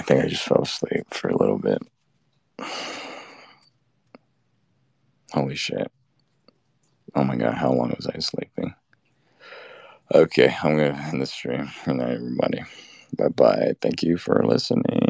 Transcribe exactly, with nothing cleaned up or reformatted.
think I just fell asleep for a little bit. Holy shit. Oh my god, how long was I sleeping? Okay, I'm gonna end the stream. Good night, everybody. Bye bye. Thank you for listening.